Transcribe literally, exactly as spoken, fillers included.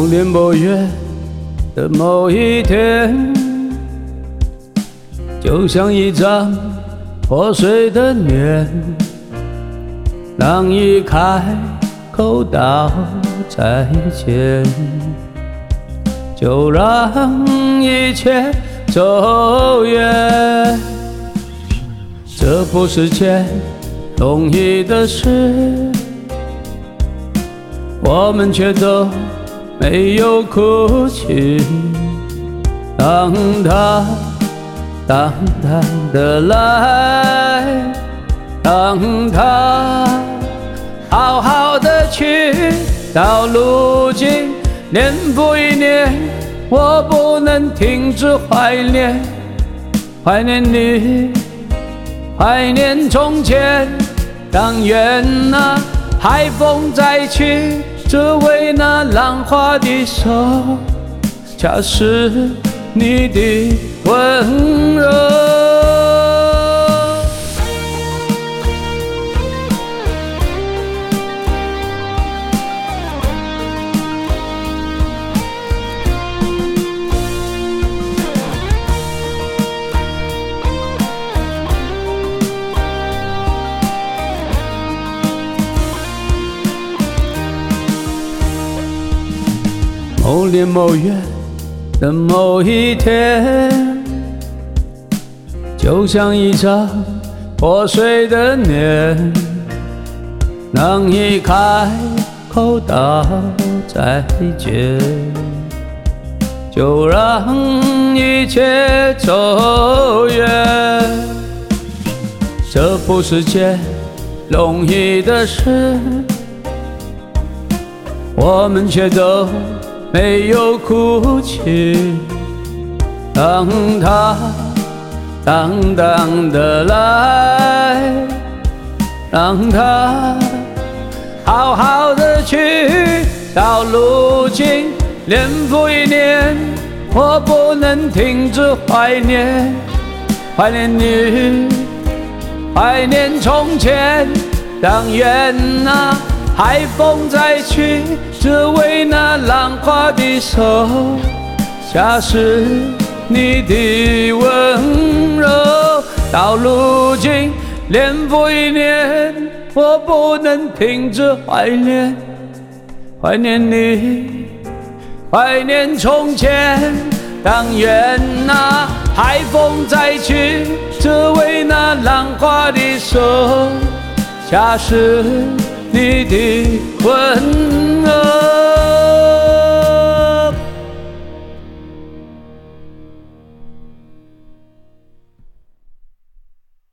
年某月的某一天，就像一张破碎的脸，让一开口道再见，就让一切走远。这不是件容易的事，我们却都没有哭泣。当他淡淡的来，当他好好的去，到如今年复一年，我不能停止怀念，怀念你，怀念从前。但愿那海风再起，只为那浪花的手，恰是你的温柔。某年某月的某一天，就像一张破碎的脸，让一开口道再见，就让一切走远。这不是件容易的事，我们却都没有哭泣。当他淡淡的来，让他好好的去，到如今年复一年，我不能停止怀念，怀念你，怀念从前。但愿那海风再起，只为那浪花的手，恰是你的温柔。到如今年复一年，我不能停止怀念，怀念你，怀念从前。但愿那海风再起，只为那浪花的手，恰是你的温